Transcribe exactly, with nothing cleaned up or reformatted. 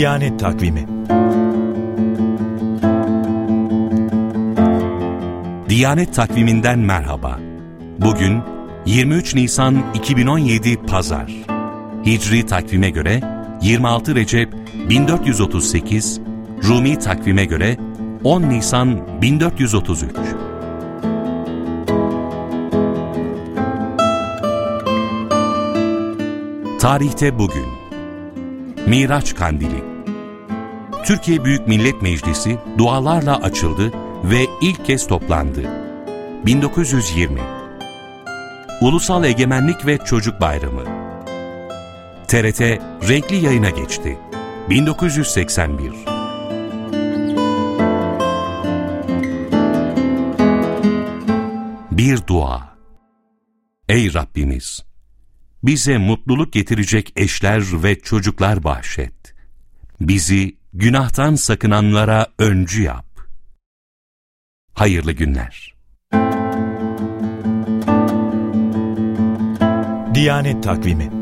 Diyanet Takvimi. Diyanet Takvimi'nden merhaba. Bugün yirmi üç Nisan iki bin on yedi Pazar. Hicri takvime göre yirmi altı Recep bin dört yüz otuz sekiz, Rumi takvime göre on Nisan bin dört yüz otuz üç. Tarihte bugün Miraç Kandili. Türkiye Büyük Millet Meclisi dualarla açıldı ve ilk kez toplandı. bin dokuz yüz yirmi. Ulusal Egemenlik ve Çocuk Bayramı. T R T renkli yayına geçti. bin dokuz yüz seksen bir. Bir dua. Ey Rabbimiz! Bize mutluluk getirecek eşler ve çocuklar bahşet. Bizi günahtan sakınanlara öncü yap. Hayırlı günler. Diyanet Takvimi.